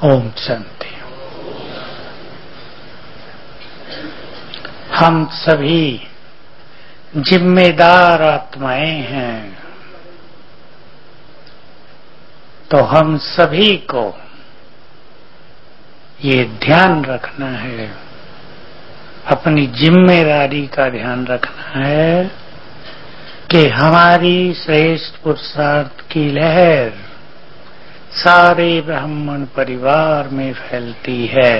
ओम शांति। हम सभी जिम्मेदार आत्माएं हैं, तो हम सभी को ये ध्यान रखना है, अपनी जिम्मेदारी का ध्यान रखना है कि हमारी श्रेष्ठ पुरुषार्थ की लहर सारे ब्राह्मण परिवार में फैलती है।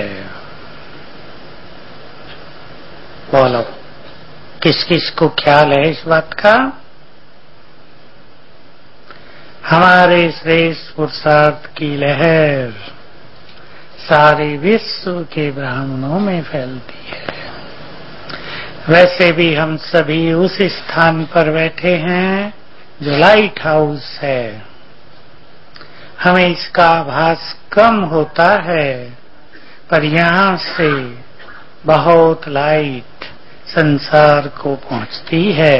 बोलो, किस किस को ख्याल है इस बात का? हमारे श्रेष्ठ पुरुषार्थ की लहर सारे विश्व के ब्राह्मणों में फैलती है। वैसे भी हम सभी उस स्थान पर बैठे हैं जो लाइट हाउस है। हमें इसका आभास कम होता है, पर यहाँ से बहुत लाइट संसार को पहुँचती है,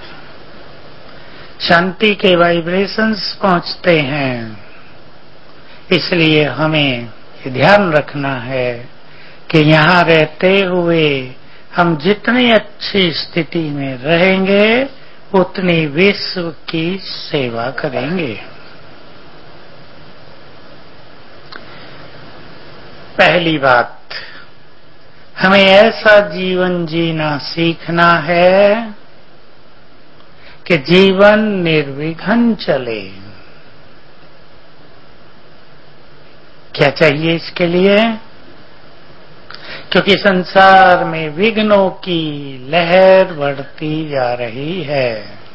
शांति के वाइब्रेशंस पहुँचते हैं। इसलिए हमें ये ध्यान रखना है कि यहाँ रहते हुए हम जितनी अच्छी स्थिति में रहेंगे उतनी विश्व की सेवा करेंगे। पहली बात, हमें ऐसा जीवन जीना सीखना है कि जीवन निर्विघ्न चले। क्या चाहिए इसके लिए? क्योंकि संसार में विघ्नों की लहर बढ़ती जा रही है।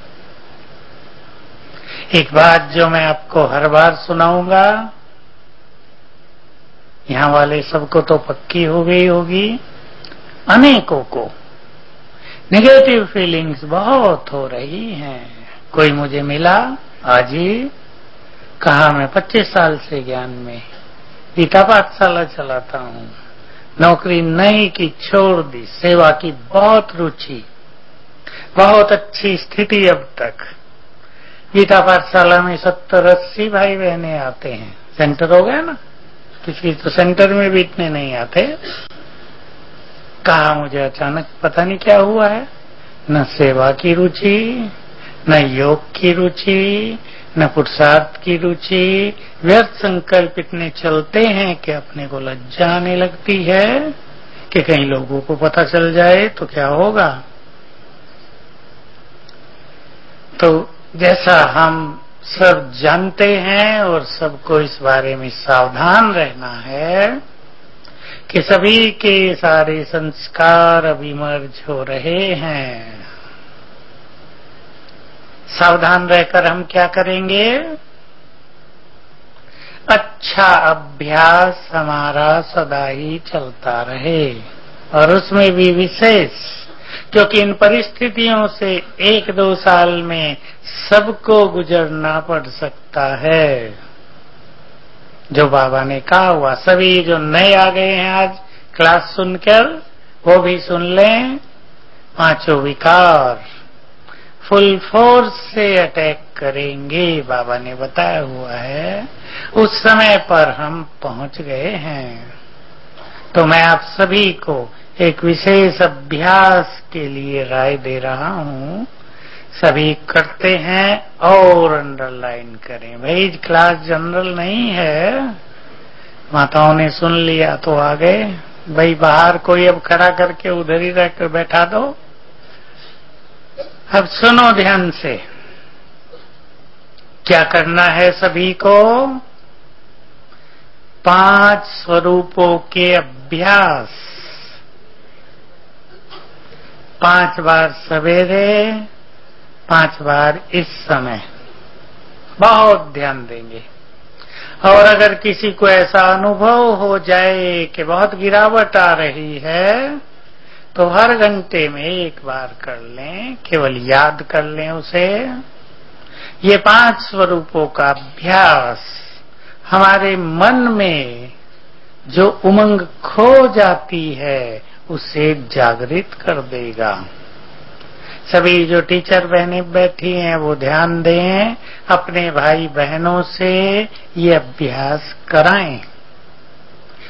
एक बात जो मैं आपको हर बार सुनाऊंगा, यहाँ वाले सबको तो पक्की हो गई होगी, अनेकों को नेगेटिव फीलिंग्स बहुत हो रही हैं। कोई मुझे मिला आज ही, कहा मैं 25 साल से ज्ञान में गीता पाठशाला चलाता हूँ, नौकरी नहीं की, छोड़ दी, सेवा की बहुत रुचि, बहुत अच्छी स्थिति। अब तक गीता पाठशाला में 70-80 भाई बहने आते हैं। सेंटर हो गया ना, किसी तो सेंटर में भी इतने नहीं आते। कहा मुझे अचानक पता नहीं क्या हुआ है, न सेवा की रुचि, न योग की रुचि, न पुरुषार्थ की रुचि। व्यर्थ संकल्प इतने चलते हैं कि अपने को लज्जा आने लगती है कि कहीं लोगों को पता चल जाए तो क्या होगा। तो जैसा हम सब जानते हैं और सबको इस बारे में सावधान रहना है कि सभी के सारे संस्कार अभिमर्ज हो रहे हैं। सावधान रहकर हम क्या करेंगे? अच्छा अभ्यास हमारा सदा ही चलता रहे, और उसमें भी विशेष, क्योंकि इन परिस्थितियों से 1-2 साल में सबको गुजरना पड़ सकता है। जो बाबा ने कहा हुआ, सभी जो नए आ गए हैं आज क्लास सुनकर, वो भी सुन लें। 5 विकार फुल फोर्स से अटैक करेंगे, बाबा ने बताया हुआ है। उस समय पर हम पहुंच गए हैं। तो मैं आप सभी को एक विशेष अभ्यास के लिए राय दे रहा हूं। सभी करते हैं और अंडरलाइन करें। भाई क्लास जनरल नहीं है, माताओं ने सुन लिया तो आ गए। भाई बाहर कोई अब खड़ा करके उधर ही रहकर बैठा दो। अब सुनो ध्यान से, क्या करना है सभी को? 5 स्वरूपों के अभ्यास, 5 बार सवेरे, 5 बार इस समय, बहुत ध्यान देंगे। और अगर किसी को ऐसा अनुभव हो जाए कि बहुत गिरावट आ रही है, तो हर घंटे में 1 बार कर लें, केवल याद कर लें उसे। ये 5 स्वरूपों का अभ्यास हमारे मन में जो उमंग खो जाती है उसे जागृत कर देगा। सभी जो टीचर बहनें बैठी हैं वो ध्यान दें, अपने भाई बहनों से ये अभ्यास कराएं।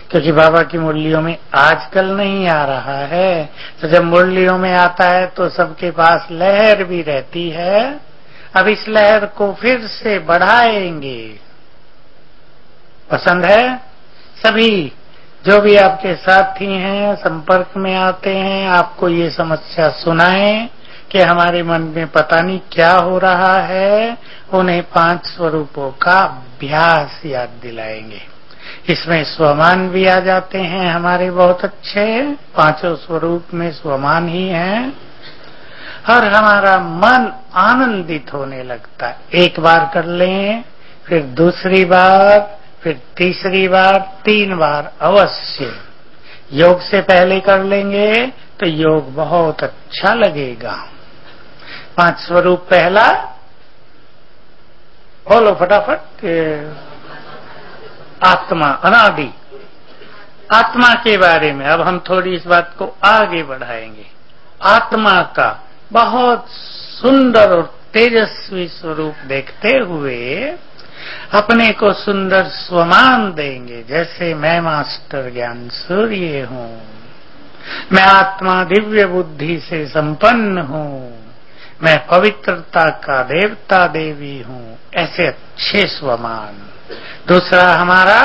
क्योंकि बाबा की मुरलियों में आजकल नहीं आ रहा है। तो जब मुरलियों में आता है तो सबके पास लहर भी रहती है। अब इस लहर को फिर से बढ़ाएंगे। पसंद है? सभी जो भी आपके साथी हैं, संपर्क में आते हैं, आपको ये समस्या सुनाएं कि हमारे मन में पता नहीं क्या हो रहा है, उन्हें 5 स्वरूपों का अभ्यास याद दिलाएंगे। इसमें स्वमान भी आ जाते हैं हमारे बहुत अच्छे, 5 स्वरूप में स्वमान ही हैं, और हमारा मन आनंदित होने लगता है। एक बार कर लें, फिर दूसरी बार, फिर तीसरी बार, 3 बार अवश्य। योग से पहले कर लेंगे तो योग बहुत अच्छा लगेगा। 5 स्वरूप पहला बोलो फटाफट। आत्मा, अनादि आत्मा के बारे में अब हम थोड़ी इस बात को आगे बढ़ाएंगे। आत्मा का बहुत सुंदर और तेजस्वी स्वरूप देखते हुए अपने को सुंदर स्वमान देंगे। जैसे मैं मास्टर ज्ञान सूर्य हूँ, मैं आत्मा दिव्य बुद्धि से संपन्न हूँ, मैं पवित्रता का देवता देवी हूँ, ऐसे अच्छे स्वमान। दूसरा हमारा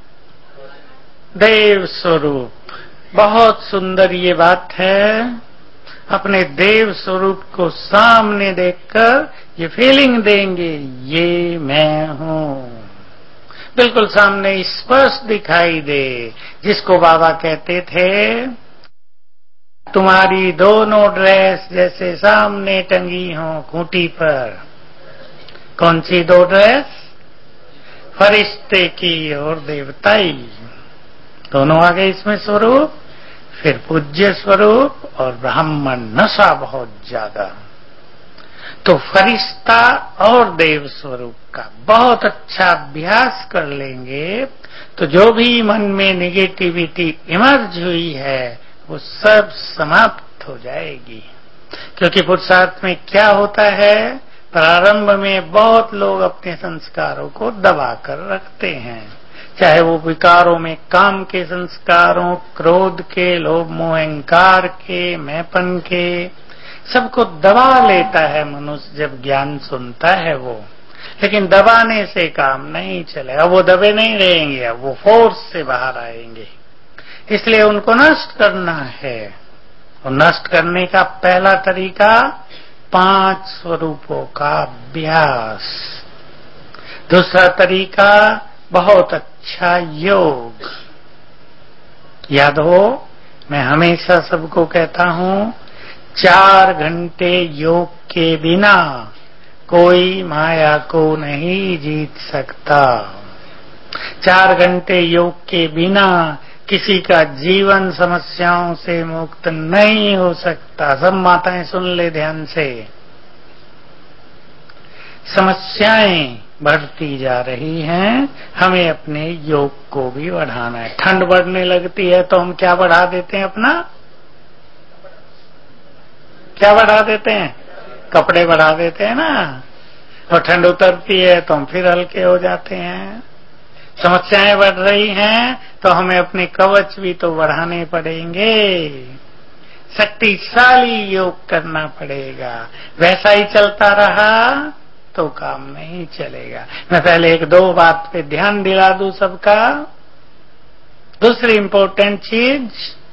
देव स्वरूप, बहुत सुंदर ये बात है। अपने देव स्वरूप को सामने देखकर ये फीलिंग देंगे, ये मैं हूँ, बिल्कुल सामने स्पष्ट दिखाई दे। जिसको बाबा कहते थे तुम्हारी दोनों ड्रेस जैसे सामने टंगी हो खूंटी पर। कौन सी 2 ड्रेस? फरिश्ते की और देवताई, दोनों आ गए इसमें स्वरूप। फिर पूज्य स्वरूप और ब्राह्मण, नशा बहुत ज्यादा। तो फरिश्ता और देव स्वरूप का बहुत अच्छा अभ्यास कर लेंगे तो जो भी मन में निगेटिविटी इमर्ज हुई है वो सब समाप्त हो जाएगी। क्योंकि पुरुषार्थ में क्या होता है, प्रारंभ में बहुत लोग अपने संस्कारों को दबा कर रखते हैं, चाहे वो विकारों में काम के संस्कारों, क्रोध के, लोभ मोह अहंकार के, मैंपन के, सबको दबा लेता है मनुष्य जब ज्ञान सुनता है वो। लेकिन दबाने से काम नहीं चलेगा, वो दबे नहीं रहेंगे, अब वो फोर्स से बाहर आएंगे। इसलिए उनको नष्ट करना है। और नष्ट करने का पहला तरीका 5 स्वरूपों का अभ्यास। दूसरा तरीका बहुत अच्छा योग। याद हो, मैं हमेशा सबको कहता हूं 4 घंटे योग के बिना कोई माया को नहीं जीत सकता। 4 घंटे योग के बिना किसी का जीवन समस्याओं से मुक्त नहीं हो सकता। सब माताएं सुन ले ध्यान से। समस्याएं बढ़ती जा रही हैं, हमें अपने योग को भी बढ़ाना है। ठंड बढ़ने लगती है तो हम क्या बढ़ा देते हैं अपना? क्या बढ़ा देते हैं? कपड़े बढ़ा देते हैं ना। और ठंड उतरती है तो हम फिर हल्के हो जाते हैं। समस्याएं बढ़ रही हैं तो हमें अपने कवच भी तो बढ़ाने पड़ेंगे। शक्तिशाली योग करना पड़ेगा। वैसा ही चलता रहा तो काम नहीं चलेगा। मैं पहले 1-2 बात पे ध्यान दिला दूं सबका। दूसरी इंपॉर्टेंट चीज,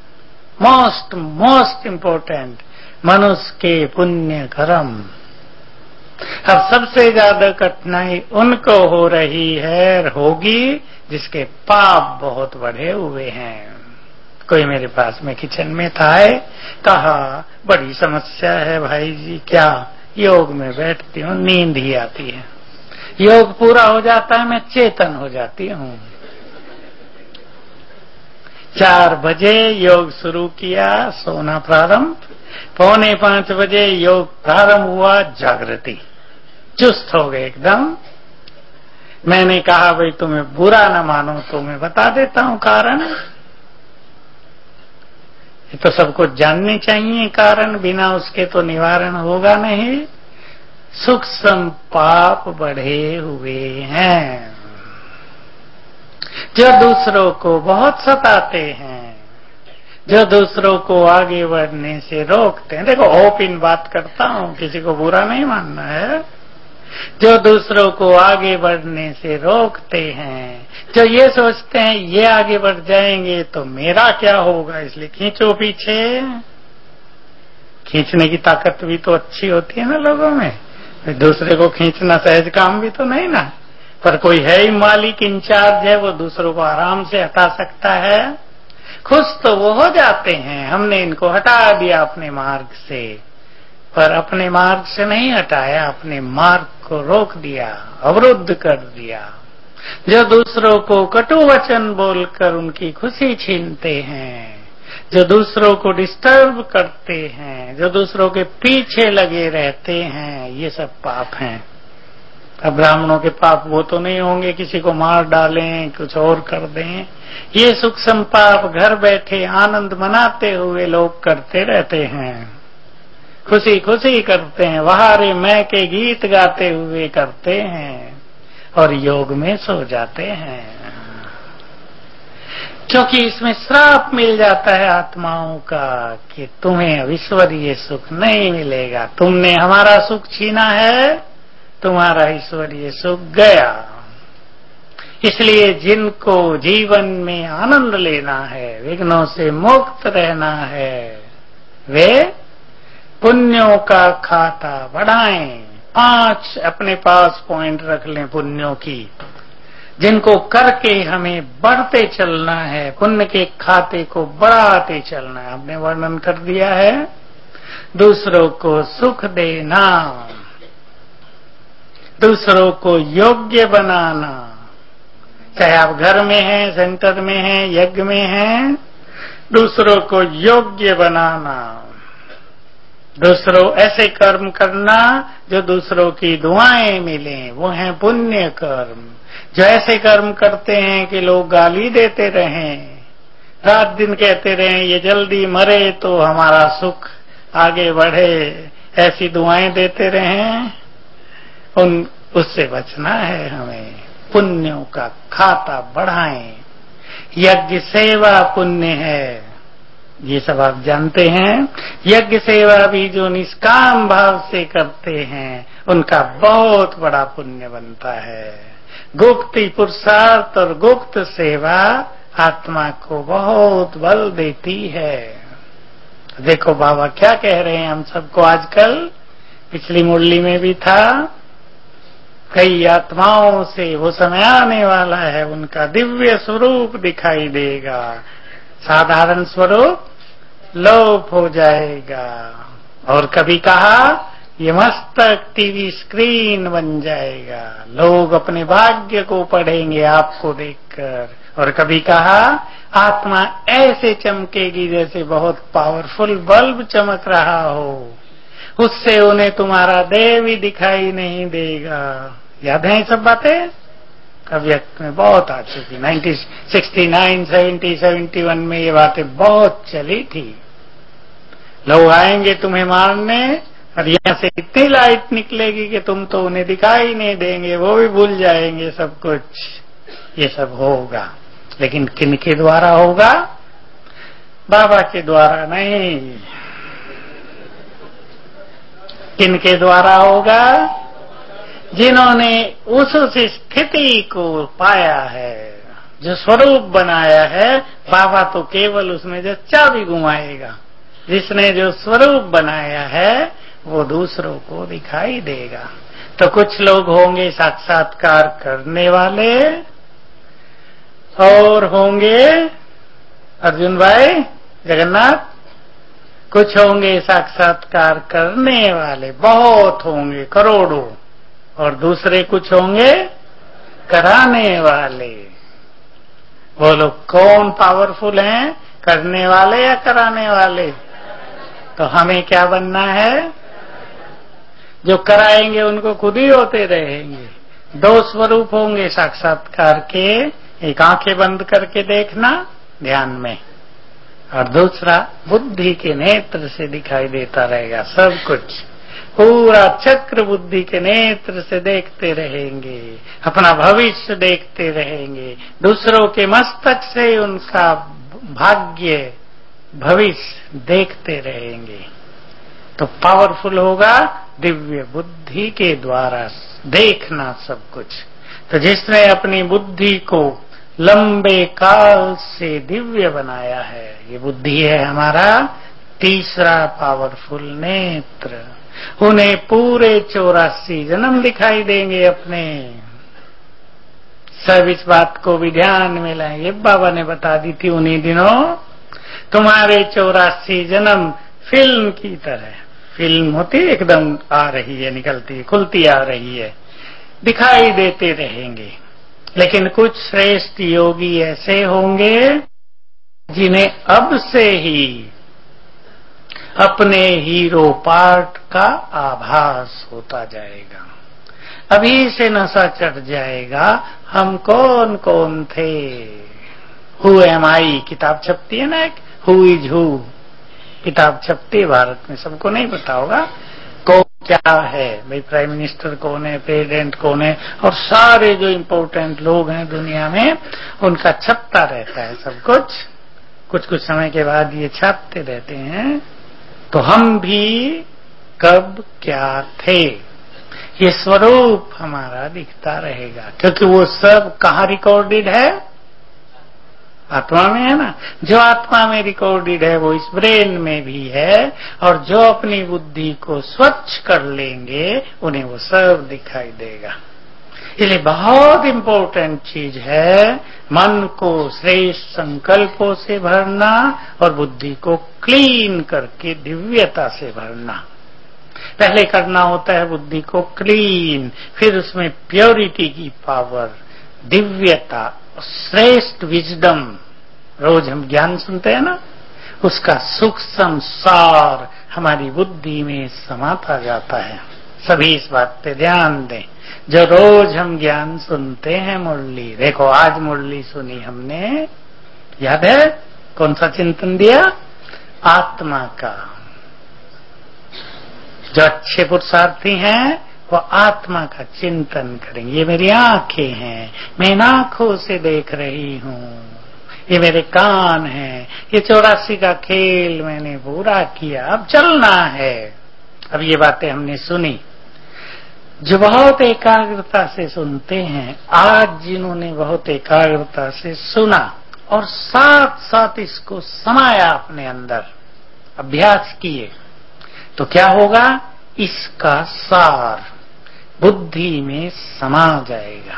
मोस्ट इंपॉर्टेंट, मनुष्य के पुण्य कर्म। अब सबसे ज्यादा कठिनाई उनको हो रही है, होगी, जिसके पाप बहुत बढ़े हुए हैं। कोई मेरे पास में किचन में था, कहा बड़ी समस्या है भाई जी। क्या? योग में बैठती हूँ नींद ही आती है, योग पूरा हो जाता है मैं चेतन हो जाती हूँ। 4 बजे योग शुरू किया, सोना प्रारंभ। 4:45 बजे योग प्रारंभ हुआ, जागृति, चुस्त हो गए एकदम। मैंने कहा भाई तुम्हें बुरा न मानो तो मैं बता देता हूं कारण। ये तो सबको जाननी चाहिए कारण, बिना उसके तो निवारण होगा नहीं। सूक्ष्म पाप बढ़े हुए हैं। जो दूसरों को बहुत सताते हैं, जो दूसरों को आगे बढ़ने से रोकते हैं। देखो ओपन बात करता हूं, किसी को बुरा नहीं मानना है। जो दूसरों को आगे बढ़ने से रोकते हैं, जो ये सोचते हैं ये आगे बढ़ जाएंगे तो मेरा क्या होगा, इसलिए खींचो पीछे। खींचने की ताकत भी तो अच्छी होती है ना लोगों में, दूसरे को खींचना सहज काम भी तो नहीं ना। पर कोई है ही मालिक, इंचार्ज है, वो दूसरों को आराम से हटा सकता है। खुश तो वो हो जाते हैं, हमने इनको हटा दिया अपने मार्ग से, पर अपने मार्ग से नहीं हटाया, अपने मार्ग को रोक दिया, अवरुद्ध कर दिया। जो दूसरों को कटु वचन बोलकर उनकी खुशी छीनते हैं, जो दूसरों को डिस्टर्ब करते हैं, जो दूसरों के पीछे लगे रहते हैं, ये सब पाप हैं। अब ब्राह्मणों के पाप वो तो नहीं होंगे किसी को मार डालें, कुछ और कर दें। ये सूक्ष्म पाप घर बैठे आनंद मनाते हुए लोग करते रहते हैं, खुशी खुशी करते हैं, वहारे मैं के गीत गाते हुए करते हैं और योग में सो जाते हैं, क्योंकि इसमें श्राप मिल जाता है आत्माओं का कि तुम्हें अब ईश्वरीय सुख नहीं मिलेगा, तुमने हमारा सुख छीना है, तुम्हारा ईश्वरीय सुख गया। इसलिए जिनको जीवन में आनंद लेना है, विघ्नों से मुक्त रहना है, वे पुण्यों का खाता बढ़ाएं। 5 अपने पास पॉइंट रख लें पुण्यों की, जिनको करके हमें बढ़ते चलना है, पुण्य के खाते को बढ़ाते चलना है। हमने वर्णन कर दिया है। दूसरों को सुख देना, दूसरों को योग्य बनाना, चाहे आप घर में हैं, सेंटर में हैं, यज्ञ में हैं, दूसरों को योग्य बनाना, दूसरों ऐसे कर्म करना जो दूसरों की दुआएं मिलें, वो हैं पुण्य कर्म। जो ऐसे कर्म करते हैं कि लोग गाली देते रहें, रात दिन कहते रहें ये जल्दी मरे तो हमारा सुख आगे बढ़े, ऐसी दुआएं देते रहें, उससे बचना है हमें। पुण्यों का खाता बढ़ाएं। यज्ञ सेवा पुण्य है, ये सब आप जानते हैं। यज्ञ सेवा भी जो निष्काम भाव से करते हैं उनका बहुत बड़ा पुण्य बनता है। गुप्त पुरुषार्थ और गुप्त सेवा आत्मा को बहुत बल देती है। देखो बाबा क्या कह रहे हैं हम सबको आजकल, पिछली मुरली में भी था, कई आत्माओं से वो समय आने वाला है उनका दिव्य स्वरूप दिखाई देगा, साधारण स्वरूप लोप हो जाएगा। और कभी कहा ये मस्तक टीवी स्क्रीन बन जाएगा, लोग अपने भाग्य को पढ़ेंगे आपको देखकर। और कभी कहा आत्मा ऐसे चमकेगी जैसे बहुत पावरफुल बल्ब चमक रहा हो, उससे उन्हें तुम्हारा देह भी दिखाई नहीं देगा। याद है ये सब बातें? कवियत में बहुत आ चुकी, 1969, 70, 71 में ये बातें बहुत चली थी। लोग आएंगे तुम्हें मारने और यहां से इतनी लाइट निकलेगी कि तुम तो उन्हें दिखाई नहीं देंगे, वो भी भूल जाएंगे सब कुछ। ये सब होगा, लेकिन किन के द्वारा होगा? बाबा के द्वारा नहीं। किन के द्वारा होगा? जिन्होंने उस स्थिति को पाया है, जो स्वरूप बनाया है। बाबा तो केवल उसमें जो चाबी घुमाएगा, जिसने जो स्वरूप बनाया है वो दूसरों को दिखाई देगा। तो कुछ लोग होंगे साक्षात्कार करने वाले और होंगे अर्जुन भाई जगन्नाथ, कुछ होंगे साक्षात्कार करने वाले, बहुत होंगे करोड़ों, और दूसरे कुछ होंगे कराने वाले। वो लोग कौन पावरफुल हैं, करने वाले या कराने वाले? तो हमें क्या बनना है? जो कराएंगे उनको खुद ही होते रहेंगे। 2 स्वरूप होंगे साक्षात्कार के, एक आंखें बंद करके देखना ध्यान में, और दूसरा बुद्धि के नेत्र से दिखाई देता रहेगा सब कुछ। पूरा चक्र बुद्धि के नेत्र से देखते रहेंगे, अपना भविष्य देखते रहेंगे, दूसरों के मस्तक से उनका भाग्य भविष्य देखते रहेंगे। तो पावरफुल होगा दिव्य बुद्धि के द्वारा देखना सब कुछ। तो जिसने अपनी बुद्धि को लंबे काल से दिव्य बनाया है, ये बुद्धि है हमारा तीसरा पावरफुल नेत्र। उन्हें पूरे 84 जन्म दिखाई देंगे अपने। सब इस बात को भी ध्यान में लाएंगे। बाबा ने बता दी थी उन्हीं दिनों, तुम्हारे 84 जन्म फिल्म की तरह, फिल्म होती एकदम आ रही है, निकलती है, खुलती आ रही है, दिखाई देते रहेंगे। लेकिन कुछ श्रेष्ठ योगी ऐसे होंगे जिन्हें अब से ही अपने हीरो पार्ट का आभास होता जाएगा। अभी से नशा चढ़ जाएगा, हम कौन कौन थे। हु एम आई किताब छपती है ना, एक हु इज हु किताब छपती है भारत में, सबको नहीं पता होगा कौन क्या है, भाई प्राइम मिनिस्टर कौन है, प्रेसिडेंट कौन है, और सारे जो इम्पोर्टेंट लोग हैं दुनिया में उनका छपता रहता है सब कुछ। कुछ कुछ समय के बाद ये छापते रहते हैं। तो हम भी कब क्या थे, ये स्वरूप हमारा दिखता रहेगा, क्योंकि वो सब कहाँ रिकॉर्डेड है, आत्मा में है ना। जो आत्मा में रिकॉर्डेड है वो इस ब्रेन में भी है, और जो अपनी बुद्धि को स्वच्छ कर लेंगे उन्हें वो सब दिखाई देगा। इसलिए बहुत इंपॉर्टेंट चीज है मन को श्रेष्ठ संकल्पों से भरना और बुद्धि को क्लीन करके दिव्यता से भरना। पहले करना होता है बुद्धि को क्लीन, फिर उसमें प्योरिटी की पावर, दिव्यता, श्रेष्ठ विजडम। रोज हम ज्ञान सुनते हैं ना, उसका सूक्ष्म सार हमारी बुद्धि में समाता जाता है। सभी इस बात पे ध्यान दें। जो रोज हम ज्ञान सुनते हैं मुरली, देखो आज मुरली सुनी हमने, याद है कौन सा चिंतन दिया, आत्मा का। जो अच्छे पुरुषार्थी हैं वो आत्मा का चिंतन करेंगे। ये मेरी आंखें हैं, मैं इन आंखों से देख रही हूँ, ये मेरे कान हैं, ये 84 का खेल मैंने पूरा किया, अब चलना है। अब ये बातें हमने सुनी। जो बहुत एकाग्रता से सुनते हैं, आज जिन्होंने बहुत एकाग्रता से सुना और साथ साथ इसको समाया अपने अंदर, अभ्यास किए, तो क्या होगा, इसका सार बुद्धि में समा जाएगा।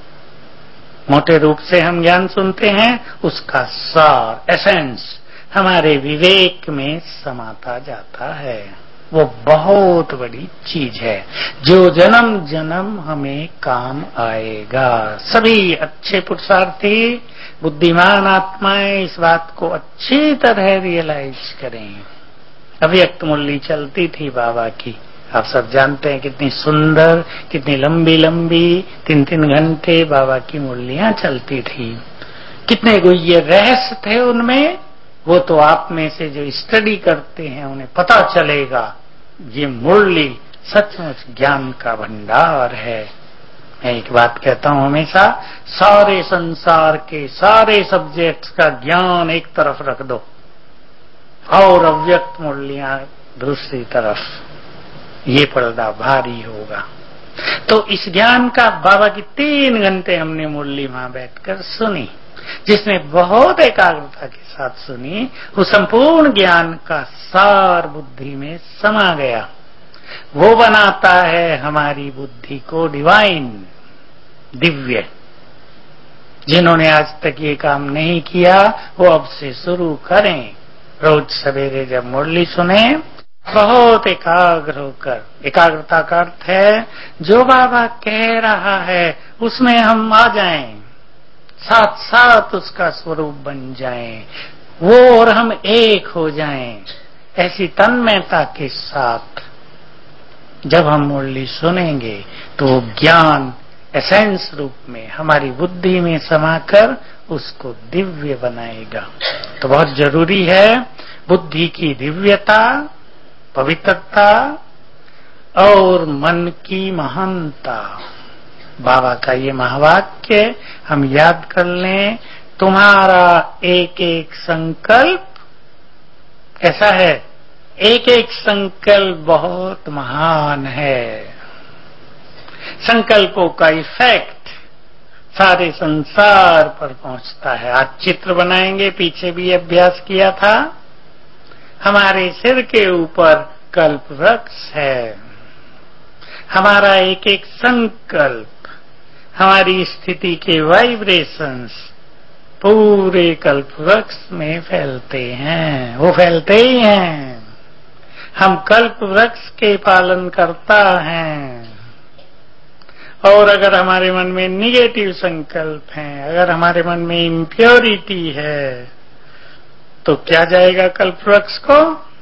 मोटे रूप से हम ज्ञान सुनते हैं, उसका सार, एसेंस हमारे विवेक में समाता जाता है। वो बहुत बड़ी चीज है जो जन्म जन्म हमें काम आएगा। सभी अच्छे पुरुषार्थी बुद्धिमान आत्माएं इस बात को अच्छी तरह रियलाइज करें। अव्यक्त मुरली चलती थी बाबा की, आप सब जानते हैं कितनी सुंदर, कितनी लंबी लंबी 3-3 घंटे बाबा की मुरलियां चलती थी। कितने गुह्य रहस्य थे उनमें, वो तो आप में से जो स्टडी करते हैं उन्हें पता चलेगा। ये मुरली सचमुच ज्ञान का भंडार है। मैं एक बात कहता हूं हमेशा, सारे संसार के सारे सब्जेक्ट्स का ज्ञान एक तरफ रख दो और अव्यक्त मुरलियां दूसरी तरफ, ये पर्दा भारी होगा। तो इस ज्ञान का बाबा की 3 घंटे हमने मुरली वहां बैठकर सुनी। जिसने बहुत एकाग्रता के साथ सुनी, वो संपूर्ण ज्ञान का सार बुद्धि में समा गया। वो बनाता है हमारी बुद्धि को डिवाइन, दिव्य। जिन्होंने आज तक ये काम नहीं किया वो अब से शुरू करें। रोज सवेरे जब मुरली सुने, बहुत एकाग्र होकर, एकाग्रता का अर्थ है जो बाबा कह रहा है उसमें हम आ जाएं, साथ साथ उसका स्वरूप बन जाएं, वो और हम एक हो जाएं। ऐसी तन्मयता के साथ जब हम मुरली सुनेंगे तो ज्ञान एसेंस रूप में हमारी बुद्धि में समाकर उसको दिव्य बनाएगा। तो बहुत जरूरी है बुद्धि की दिव्यता, पवित्रता और मन की महानता। बाबा का ये महावाक्य हम याद कर लें, तुम्हारा एक एक संकल्प कैसा है? एक एक संकल्प बहुत महान है। संकल्पों का इफेक्ट सारे संसार पर पहुंचता है। आज चित्र बनाएंगे, पीछे भी अभ्यास किया था। हमारे सिर के ऊपर कल्प वृक्ष है। हमारा एक एक संकल्प, हमारी स्थिति के वाइब्रेशंस पूरे कल्प वृक्ष में फैलते हैं। वो फैलते ही हैं। हम कल्प वृक्ष के पालन करता हैं। और अगर हमारे मन में निगेटिव संकल्प हैं, अगर हमारे मन में इम्प्योरिटी है, तो क्या जाएगा कल्प वृक्ष को?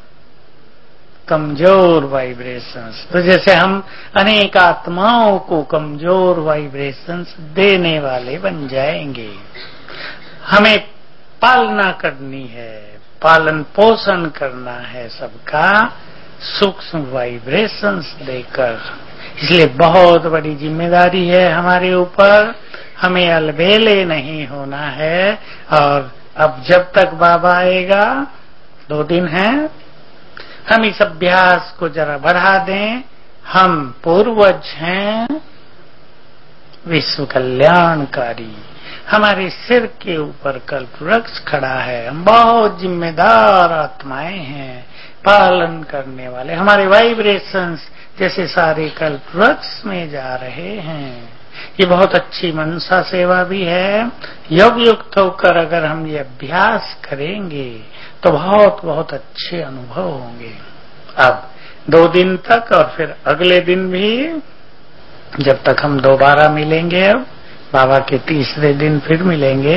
कमजोर वाइब्रेशंस। तो जैसे हम अनेक आत्माओं को कमजोर वाइब्रेशंस देने वाले बन जाएंगे। हमें पालना करनी है, पालन पोषण करना है सबका सूक्ष्म वाइब्रेशंस देकर। इसलिए बहुत बड़ी जिम्मेदारी है हमारे ऊपर। हमें अलबेले नहीं होना है। और अब जब तक बाबा आएगा, 2 दिन है, हम इस अभ्यास को जरा बढ़ा दें। हम पूर्वज हैं विश्व कल्याणकारी। हमारे सिर के ऊपर कल्प वृक्ष खड़ा है। हम बहुत जिम्मेदार आत्माएं हैं, पालन करने वाले। हमारे वाइब्रेशंस जैसे सारे कल्प वृक्ष में जा रहे हैं। ये बहुत अच्छी मनसा सेवा भी है। योग युक्त होकर अगर हम ये अभ्यास करेंगे तो बहुत बहुत अच्छे अनुभव होंगे। अब 2 दिन तक और फिर अगले दिन भी, जब तक हम दोबारा मिलेंगे, अब बाबा के तीसरे दिन फिर मिलेंगे।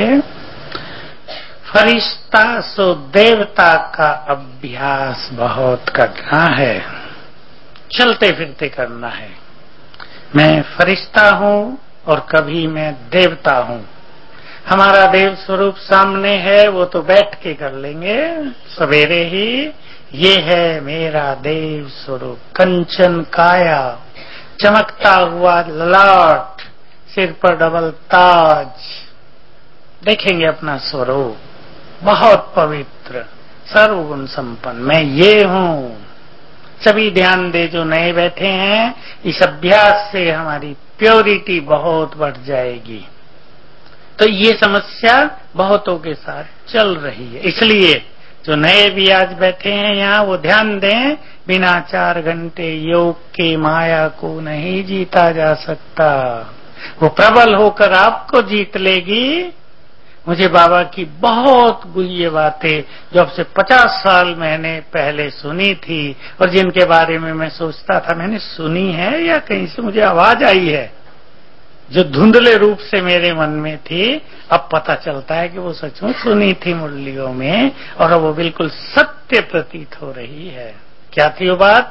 फरिश्ता सो देवता का अभ्यास बहुत करना है, चलते फिरते करना है। मैं फरिश्ता हूं और कभी मैं देवता हूं। हमारा देव स्वरूप सामने है, वो तो बैठ के कर लेंगे सवेरे ही। ये है मेरा देव स्वरूप, कंचन काया, चमकता हुआ ललाट, सिर पर डबल ताज। देखेंगे अपना स्वरूप, बहुत पवित्र, सर्वगुण संपन्न। मैं ये हूं। सभी ध्यान दे जो नए बैठे हैं, इस अभ्यास से हमारी प्योरिटी बहुत बढ़ जाएगी। तो ये समस्या बहुतों के साथ चल रही है। इसलिए जो नए भी आज बैठे हैं यहाँ, वो ध्यान दें, बिना 4 घंटे योग के माया को नहीं जीता जा सकता। वो प्रबल होकर आपको जीत लेगी। मुझे बाबा की बहुत गुह्य बातें जो अब से 50 साल मैंने पहले सुनी थी और जिनके बारे में मैं सोचता था मैंने सुनी है या कहीं से मुझे आवाज आई है, जो धुंधले रूप से मेरे मन में थी, अब पता चलता है कि वो सचमुच सुनी थी मुरलियों में और अब वो बिल्कुल सत्य प्रतीत हो रही है। क्या थी वो बात?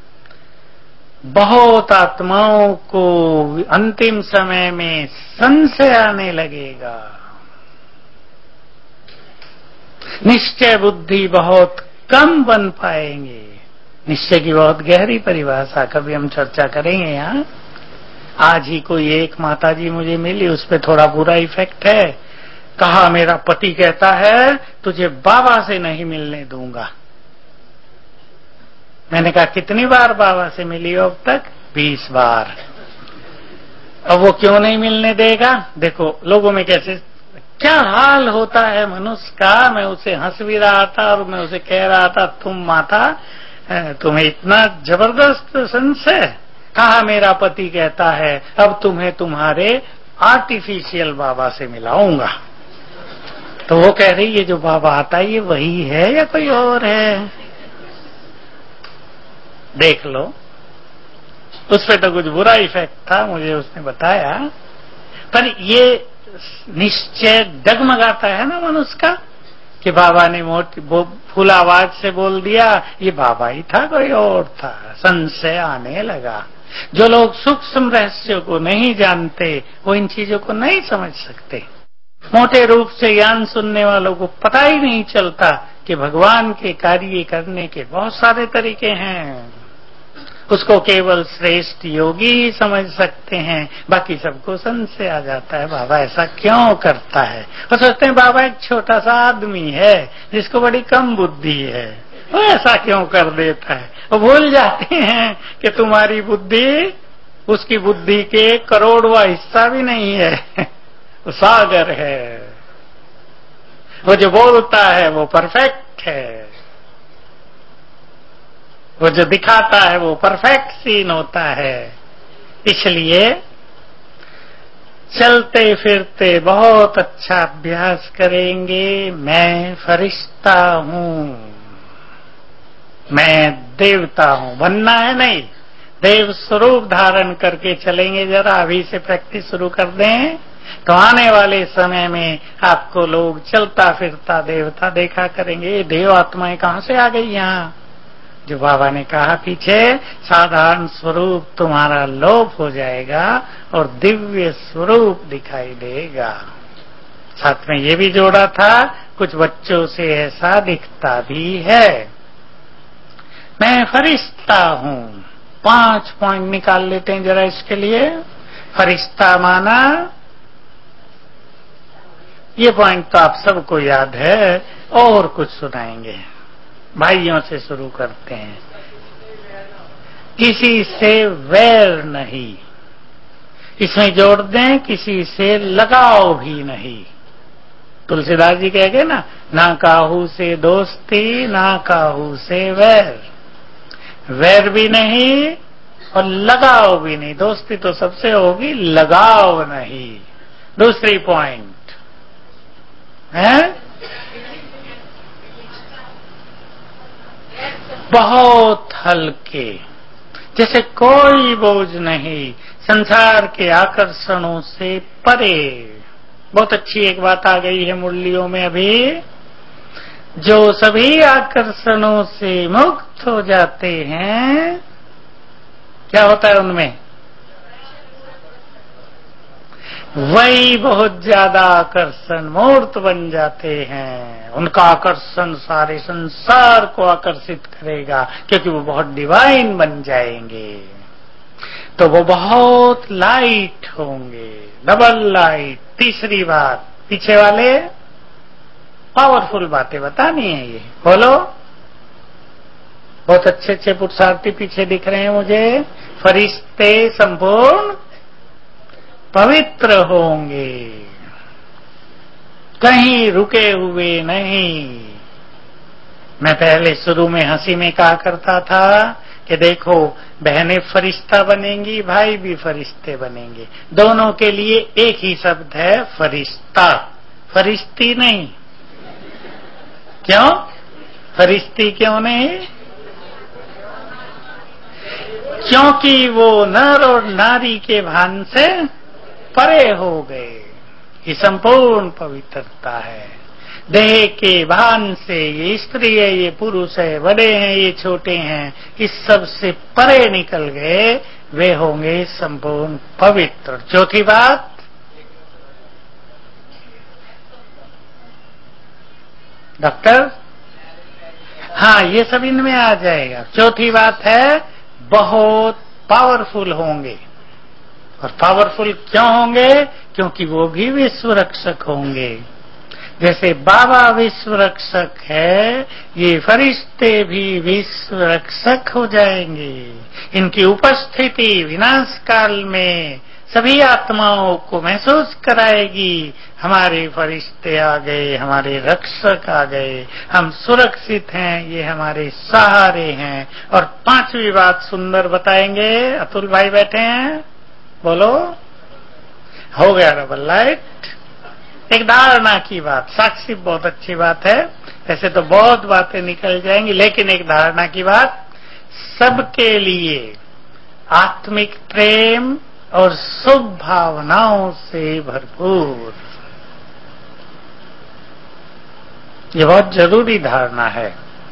बहुत आत्माओं को अंतिम समय में संशय आने लगेगा। निश्चय बुद्धि बहुत कम बन पाएंगे। निश्चय की बहुत गहरी परिभाषा कभी हम चर्चा करेंगे यहाँ। आज ही कोई एक माताजी मुझे मिली, उस पर थोड़ा बुरा इफेक्ट है। कहा मेरा पति कहता है तुझे बाबा से नहीं मिलने दूंगा। मैंने कहा कितनी बार बाबा से मिली हो अब तक? 20 बार। अब वो क्यों नहीं मिलने देगा? देखो लोगों में कैसे क्या हाल होता है मनुष्य का। मैं उसे हंस भी रहा था और मैं उसे कह रहा था तुम माता, तुम्हें इतना जबरदस्त संशय। कहा मेरा पति कहता है अब तुम्हें तुम्हारे आर्टिफिशियल बाबा से मिलाऊंगा। तो वो कह रही है जो बाबा आता है ये वही है या कोई और है? देख लो। उस पर तो कुछ बुरा इफेक्ट था, मुझे उसने बताया। पर ये निश्चय डगमगाता है ना मनुष्य का कि बाबा ने फूल आवाज से बोल दिया, ये बाबा ही था कोई और था। संशय आने लगा। जो लोग सूक्ष्म रहस्यों को नहीं जानते वो इन चीजों को नहीं समझ सकते। मोटे रूप से ज्ञान सुनने वालों को पता ही नहीं चलता कि भगवान के कार्य करने के बहुत सारे तरीके हैं उसको केवल श्रेष्ठ योगी ही समझ सकते हैं, बाकी सबको संशय आ जाता है बाबा ऐसा क्यों करता है। वो सोचते हैं बाबा एक छोटा सा आदमी है जिसको बड़ी कम बुद्धि है, वो ऐसा क्यों कर देता है। वो भूल जाते हैं कि तुम्हारी बुद्धि उसकी बुद्धि के करोड़वां हिस्सा भी नहीं है, वो सागर है। वो जो बोलता है वो परफेक्ट है, वो जो दिखाता है वो परफेक्ट सीन होता है। इसलिए चलते फिरते बहुत अच्छा अभ्यास करेंगे। मैं फरिश्ता हूं, मैं देवता हूं, बनना है नहीं, देव स्वरूप धारण करके चलेंगे। जरा अभी से प्रैक्टिस शुरू कर दें तो आने वाले समय में आपको लोग चलता फिरता देवता देखा करेंगे। ये देव आत्माएं कहां से आ गई यहाँ? जो बाबा ने कहा पीछे, साधारण स्वरूप तुम्हारा लोप हो जाएगा और दिव्य स्वरूप दिखाई देगा। साथ में ये भी जोड़ा था, कुछ बच्चों से ऐसा दिखता भी है। मैं फरिश्ता हूं। 5 पॉइंट निकाल लेते हैं जरा इसके लिए। फरिश्ता माना, ये पॉइंट तो आप सबको याद है, और कुछ सुनाएंगे। भाइयों से शुरू करते हैं। किसी से वैर नहीं, इसमें जोड़ दें किसी से लगाव भी नहीं। तुलसीदास जी कह गए ना काहू से दोस्ती ना काहू से वैर, वैर भी नहीं और लगाव भी नहीं। दोस्ती तो सबसे होगी, लगाव नहीं। दूसरी पॉइंट है बहुत हल्के, जैसे कोई बोझ नहीं, संसार के आकर्षणों से परे। बहुत अच्छी एक बात आ गई है मुरलियों में अभी, जो सभी आकर्षणों से मुक्त हो जाते हैं, क्या होता है उनमें? वही बहुत ज्यादा आकर्षण मूर्त बन जाते हैं। उनका आकर्षण सारे संसार को आकर्षित करेगा, क्योंकि वो बहुत डिवाइन बन जाएंगे। तो वो बहुत लाइट होंगे, डबल लाइट। तीसरी बात, पीछे वाले पावरफुल बातें बतानी है, ये बोलो। बहुत अच्छे अच्छे पुरुषार्थी पीछे दिख रहे हैं मुझे। फरिश्ते संपूर्ण पवित्र होंगे, कहीं रुके हुए नहीं। मैं पहले शुरू में हंसी में कहा करता था कि देखो, बहनें फरिश्ता बनेंगी, भाई भी फरिश्ते बनेंगे। दोनों के लिए एक ही शब्द है, फरिश्ता, फरिश्ती नहीं। क्यों फरिश्ती क्यों नहीं? क्योंकि वो नर और नारी के भान से परे हो गए। ये संपूर्ण पवित्रता है। देह के भान से, ये स्त्री है, ये पुरुष है, बड़े हैं, ये छोटे हैं, इस सब से परे निकल गए, वे होंगे संपूर्ण पवित्र। चौथी बात, डॉक्टर, हाँ ये सब इनमें आ जाएगा। चौथी बात है, बहुत पावरफुल होंगे। और पावरफुल क्यों होंगे? क्योंकि वो भी विश्व रक्षक होंगे। जैसे बाबा विश्व रक्षक है, ये फरिश्ते भी विश्व रक्षक हो जाएंगे। इनकी उपस्थिति विनाश काल में सभी आत्माओं को महसूस कराएगी, हमारे फरिश्ते आ गए, हमारे रक्षक आ गए, हम सुरक्षित हैं, ये हमारे सहारे हैं। और 5वीं बात सुंदर बताएंगे, अतुल भाई बैठे हैं, बोलो। हो गया डबल लाइट। एक धारणा की बात, साक्षी बहुत अच्छी बात है, ऐसे तो बहुत बातें निकल जाएंगी, लेकिन एक धारणा की बात, सबके लिए आत्मिक प्रेम और शुभ भावनाओं से भरपूर। ये बहुत जरूरी धारणा है।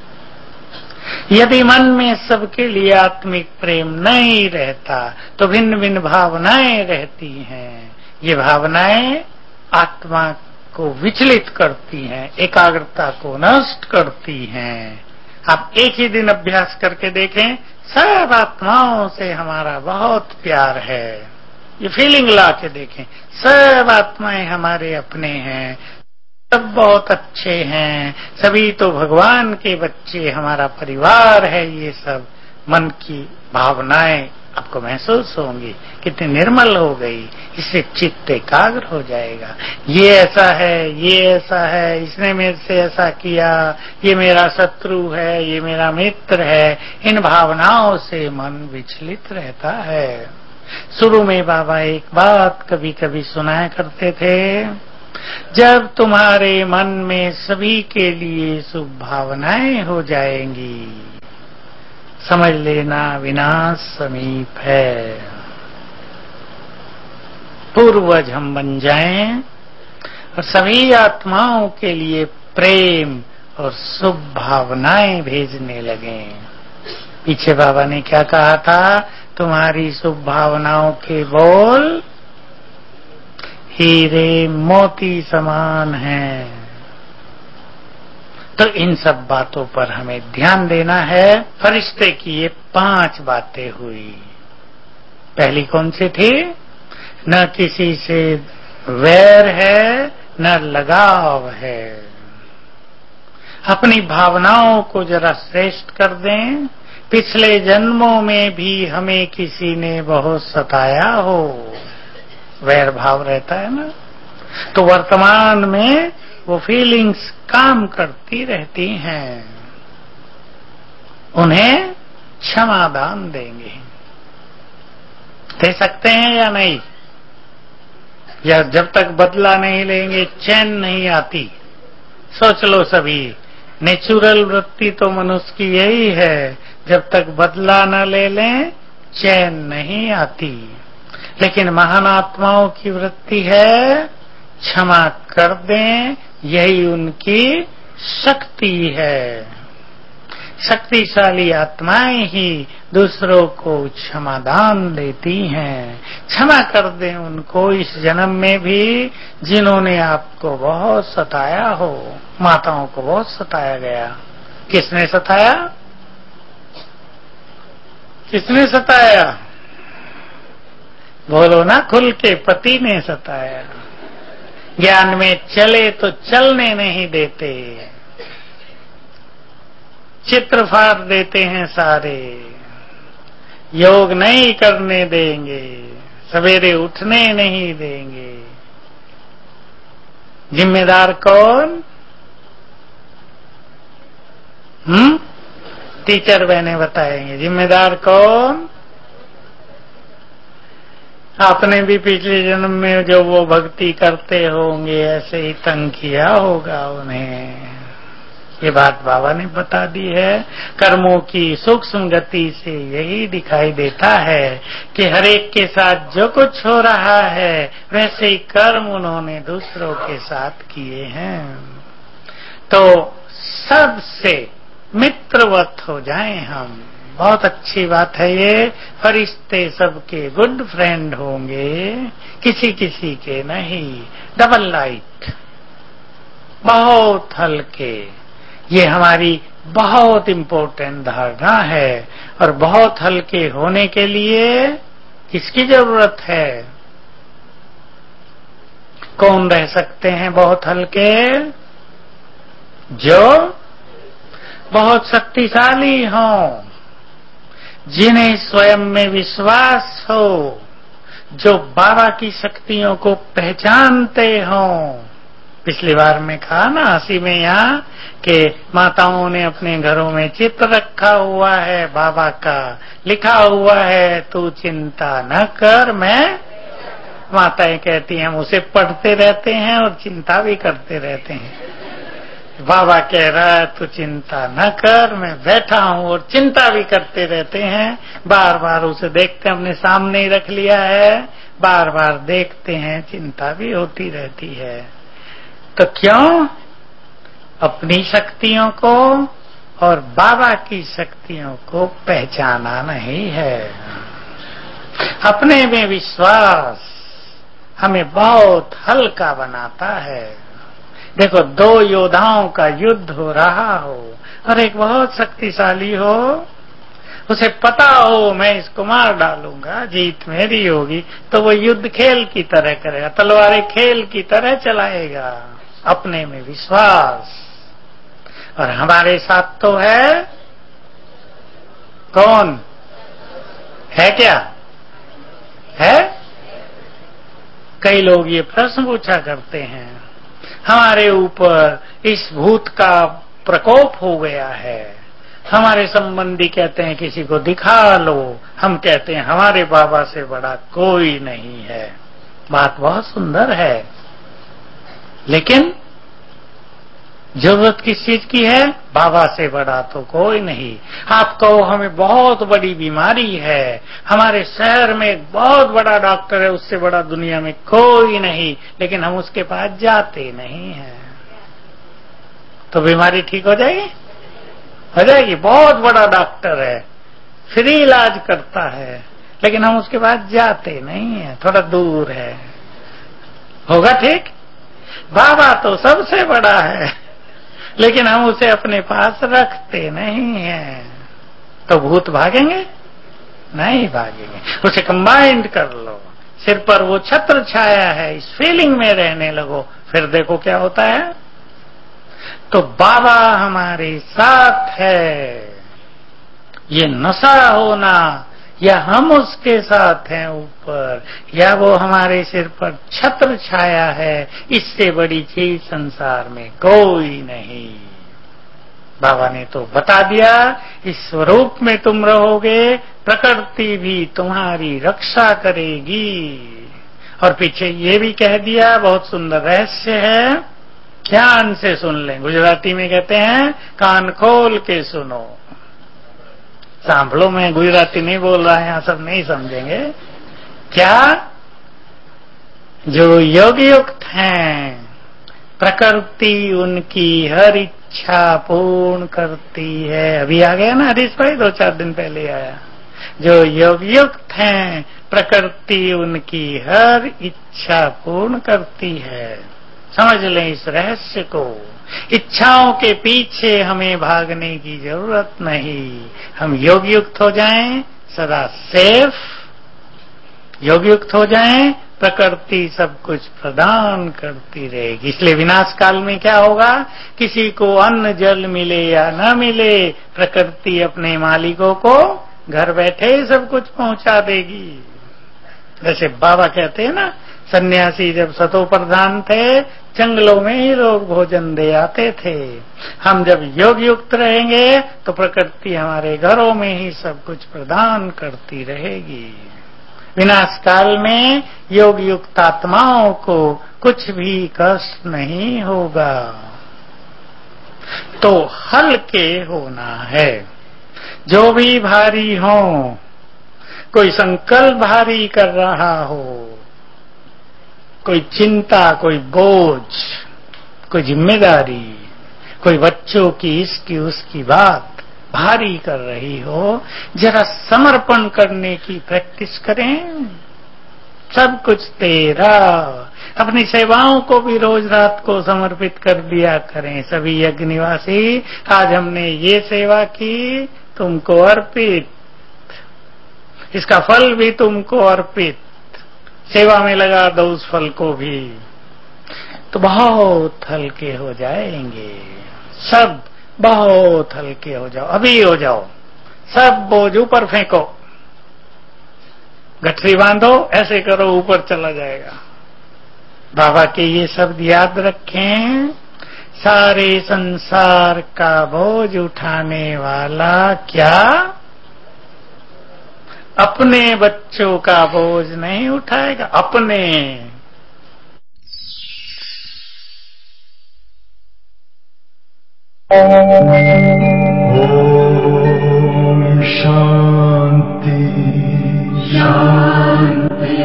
यदि मन में सबके लिए आत्मिक प्रेम नहीं रहता तो भिन्न भिन्न भावनाएं रहती हैं। ये भावनाएं आत्मा को विचलित करती हैं, एकाग्रता को नष्ट करती हैं। आप एक ही दिन अभ्यास करके देखें, सब आत्माओं से हमारा बहुत प्यार है। ये फीलिंग ला के देखें, सब आत्माएं हमारे अपने हैं, सब बहुत अच्छे हैं, सभी तो भगवान के बच्चे, हमारा परिवार है। ये सब मन की भावनाएं आपको महसूस होंगी, कितनी निर्मल हो गई। इससे चित्त एकाग्र हो जाएगा। ये ऐसा है, ये ऐसा है, इसने मेरे से ऐसा किया, ये मेरा शत्रु है, ये मेरा मित्र है, इन भावनाओं से मन विचलित रहता है। शुरू में बाबा एक बात कभी कभी सुनाया करते थे, जब तुम्हारे मन में सभी के लिए शुभ भावनाएं हो जाएंगी, समझ लेना विनाश समीप है। पूर्वज हम बन जाएं और सभी आत्माओं के लिए प्रेम और शुभ भावनाएं भेजने लगें। पीछे बाबा ने क्या कहा था, तुम्हारी शुभ भावनाओं के बोल हीरे मोती समान हैं। तो इन सब बातों पर हमें ध्यान देना है। फरिश्ते की ये 5 बातें हुई। पहली कौन सी थी? न किसी से वैर है, न लगाव है। अपनी भावनाओं को जरा श्रेष्ठ कर दें। पिछले जन्मों में भी हमें किसी ने बहुत सताया हो, वैर भाव रहता है ना, तो वर्तमान में वो फीलिंग्स काम करती रहती हैं। उन्हें क्षमादान देंगे। दे सकते हैं या नहीं? या जब तक बदला नहीं लेंगे चैन नहीं आती। सोच लो सभी, नेचुरल वृत्ति तो मनुष्य की यही है, जब तक बदला न ले लें चैन नहीं आती। लेकिन महान आत्माओं की वृत्ति है क्षमा कर दें, यही उनकी शक्ति है। शक्तिशाली आत्माएं ही दूसरों को क्षमादान देती हैं। क्षमा कर दें उनको इस जन्म में भी जिन्होंने आपको बहुत सताया हो। माताओं को बहुत सताया गया। किसने सताया? किसने सताया? बोलो ना खुल के, पति ने सताया। ज्ञान में चले तो चलने नहीं देते, चित्र फाड़ देते हैं सारे, योग नहीं करने देंगे, सवेरे उठने नहीं देंगे। जिम्मेदार कौन? टीचर बहने बताएंगे जिम्मेदार कौन। आपने भी पिछले जन्म में जो वो भक्ति करते होंगे ऐसे ही तंग किया होगा उन्हें। ये बात बाबा ने बता दी है। कर्मों की सूक्ष्म गति से यही दिखाई देता है कि हर एक के साथ जो कुछ हो रहा है वैसे ही कर्म उन्होंने दूसरों के साथ किए हैं। तो सबसे मित्रवत हो जाएं हम। बहुत अच्छी बात है ये। फरिश्ते सबके गुड फ्रेंड होंगे, किसी किसी के नहीं। डबल लाइट, बहुत हल्के। ये हमारी बहुत इम्पोर्टेंट धारणा है। और बहुत हल्के होने के लिए किसकी जरूरत है? कौन रह सकते हैं बहुत हल्के? जो बहुत शक्तिशाली हों, जिन्हें स्वयं में विश्वास हो, जो बाबा की शक्तियों को पहचानते हों। पिछली बार में कहा ना हंसी में यहाँ कि माताओं ने अपने घरों में चित्र रखा हुआ है बाबा का, लिखा हुआ है तू चिंता न कर मैं। माताएं कहती हैं हम उसे पढ़ते रहते हैं और चिंता भी करते रहते हैं। बाबा कह रहा है तू चिंता न कर, मैं बैठा हूं और चिंता भी करते रहते हैं। बार बार उसे देखते, अपने सामने ही रख लिया है, बार बार देखते हैं, चिंता भी होती रहती है। तो क्यों? अपनी शक्तियों को और बाबा की शक्तियों को पहचाना नहीं है। अपने में विश्वास हमें बहुत हल्का बनाता है। देखो, 2 योद्धाओं का युद्ध हो रहा हो और एक बहुत शक्तिशाली हो उसे पता हो मैं इसको मार डालूंगा, जीत मेरी होगी, तो वो युद्ध खेल की तरह करेगा, तलवारें खेल की तरह चलाएगा। अपने में विश्वास। और हमारे साथ तो है कौन है? क्या है? कई लोग ये प्रश्न पूछा करते हैं, हमारे ऊपर इस भूत का प्रकोप हो गया है, हमारे संबंधी कहते हैं किसी को दिखा लो, हम कहते हैं हमारे बाबा से बड़ा कोई नहीं है। बात बहुत सुंदर है, लेकिन जरूरत किस चीज की है? बाबा से बड़ा तो कोई नहीं। आप कहो हमें बहुत बड़ी बीमारी है, हमारे शहर में एक बहुत बड़ा डॉक्टर है, उससे बड़ा दुनिया में कोई नहीं, लेकिन हम उसके पास जाते नहीं हैं, तो बीमारी ठीक हो जाएगी? हो जाएगी। बहुत बड़ा डॉक्टर है, फ्री इलाज करता है, लेकिन हम उसके पास जाते नहीं हैं, थोड़ा दूर है, होगा ठीक? बाबा तो सबसे बड़ा है, लेकिन हम उसे अपने पास रखते नहीं हैं, तो भूत भागेंगे? नहीं भागेंगे। उसे कंबाइंड कर लो, सिर पर वो छत्र छाया है, इस फीलिंग में रहने लगो, फिर देखो क्या होता है। तो बाबा हमारे साथ है, ये नशा होना या हम उसके साथ हैं ऊपर, या वो हमारे सिर पर छत्र छाया है, इससे बड़ी चीज संसार में कोई नहीं। बाबा ने तो बता दिया, इस स्वरूप में तुम रहोगे, प्रकृति भी तुम्हारी रक्षा करेगी। और पीछे ये भी कह दिया, बहुत सुंदर रहस्य है, ध्यान से सुन लें। गुजराती में कहते हैं कान खोल के सुनो। सांभलो, मैं गुजराती नहीं बोल रहा है, यहां सब नहीं समझेंगे। क्या? जो योग युक्त हैं, प्रकृति उनकी हर इच्छा पूर्ण करती है। अभी आ गया ना हरीश भाई, 2-4 दिन पहले आया। जो योग युक्त हैं, प्रकृति उनकी हर इच्छा पूर्ण करती है। समझ लें इस रहस्य को। इच्छाओं के पीछे हमें भागने की जरूरत नहीं। हम योग युक्त हो जाएं, सदा सेफ, योग युक्त हो जाएं, प्रकृति सब कुछ प्रदान करती रहेगी। इसलिए विनाश काल में क्या होगा? किसी को अन्न जल मिले या न मिले, प्रकृति अपने मालिकों को घर बैठे ही सब कुछ पहुंचा देगी। जैसे बाबा कहते हैं ना, सन्यासी जब सतो प्रधान थे, जंगलों में ही लोग भोजन दे आते थे। हम जब योग युक्त रहेंगे तो प्रकृति हमारे घरों में ही सब कुछ प्रदान करती रहेगी। विनाश काल में योग युक्त आत्माओं को कुछ भी कष्ट नहीं होगा। तो हल्के होना है, जो भी भारी हो, कोई संकल्प भारी कर रहा हो, कोई चिंता, कोई बोझ, कोई जिम्मेदारी, कोई बच्चों की इसकी उसकी बात भारी कर रही हो, जरा समर्पण करने की प्रैक्टिस करें। सब कुछ तेरा। अपनी सेवाओं को भी रोज रात को समर्पित कर दिया करें। सभी यज्ञ निवासी, आज हमने ये सेवा की, तुमको अर्पित, इसका फल भी तुमको अर्पित। सेवा में लगा दो उस फल को भी, तो बहुत हल्के हो जाएंगे। सब बहुत हल्के हो जाओ, अभी हो जाओ। सब बोझ ऊपर फेंको, गठरी बांधो, ऐसे करो, ऊपर चला जाएगा। बाबा के ये शब्द याद रखें, सारे संसार का बोझ उठाने वाला क्या? अपने बच्चों का बोझ नहीं उठाएगा, अपने। ओम शांति शांति।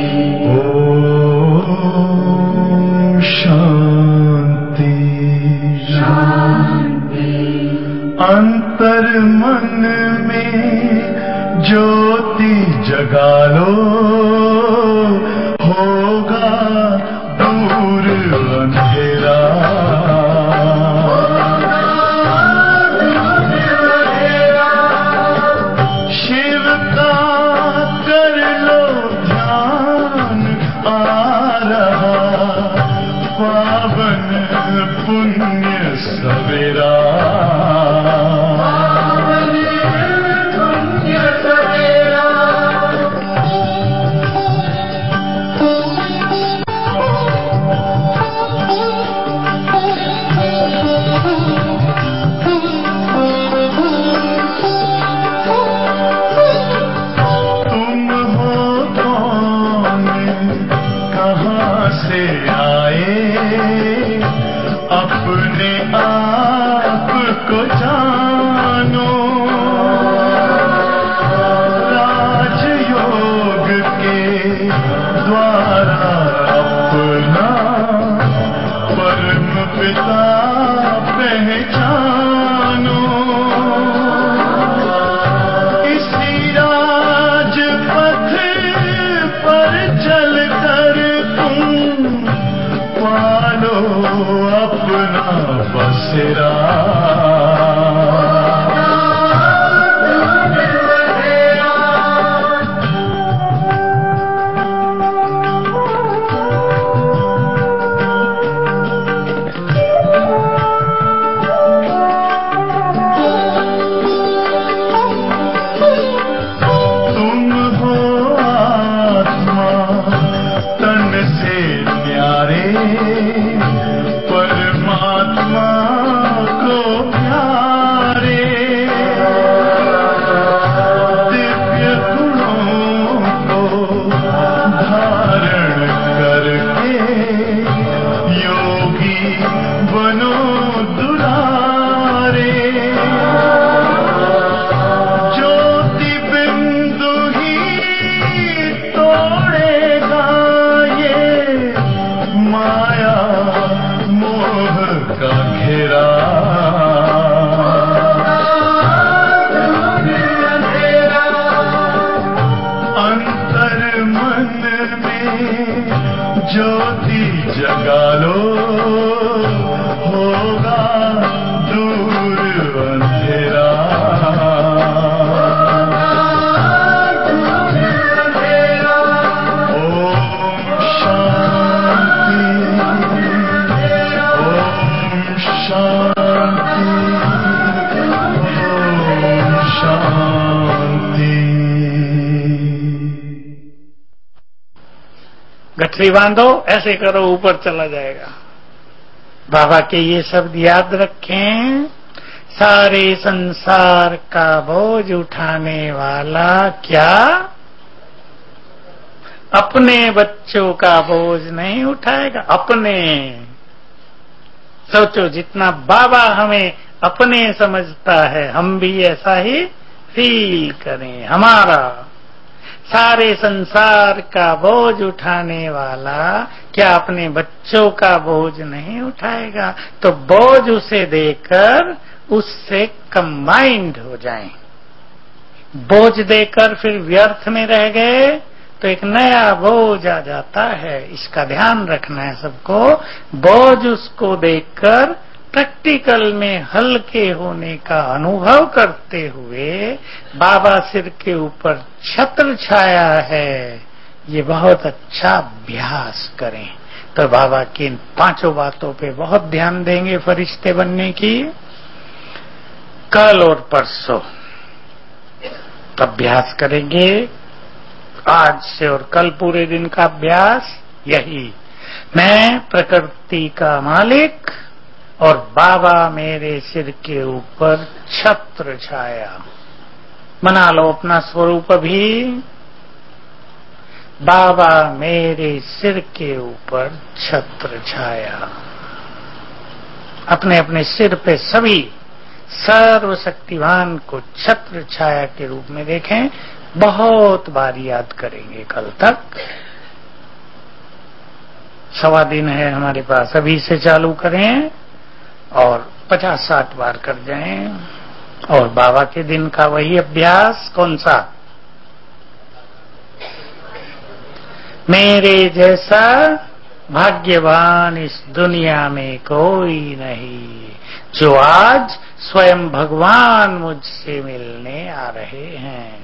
ओम शांति शांति। अंतर मन में ज्योति जगा लो, होगा दूर अंधेरा। शिव सवेरा गठरी बांधो, ऐसे करो, ऊपर चला जाएगा। बाबा के ये शब्द याद रखें, सारे संसार का बोझ उठाने वाला क्या अपने बच्चों का बोझ नहीं उठाएगा? अपने सोचो, जितना बाबा हमें अपने समझता है, हम भी ऐसा ही फील करें। हमारा सारे संसार का बोझ उठाने वाला क्या अपने बच्चों का बोझ नहीं उठाएगा? तो बोझ उसे देकर उससे कंबाइंड हो जाएं। बोझ देकर फिर व्यर्थ में रह गए तो एक नया बोझ आ जाता है। इसका ध्यान रखना है सबको। बोझ उसको देखकर प्रैक्टिकल में हल्के होने का अनुभव करते हुए बाबा सिर के ऊपर छत्र छाया है, ये बहुत अच्छा अभ्यास करें। तो बाबा की इन 5 बातों पे बहुत ध्यान देंगे फरिश्ते बनने की। कल और परसों अभ्यास करेंगे। आज से और कल पूरे दिन का अभ्यास यही, मैं प्रकृति का मालिक और बाबा मेरे सिर के ऊपर छत्र छाया। मना लो अपना स्वरूप भी, बाबा मेरे सिर के ऊपर छत्र छाया। अपने अपने सिर पे सभी सर्वशक्तिवान को छत्र छाया के रूप में देखें। बहुत बार याद करेंगे कल तक। 1.25 दिन है हमारे पास, अभी से चालू करें और 50-60 बार कर जाएं। और बाबा के दिन का वही अभ्यास, कौन सा? मेरे जैसा भाग्यवान इस दुनिया में कोई नहीं, जो आज स्वयं भगवान मुझसे मिलने आ रहे हैं।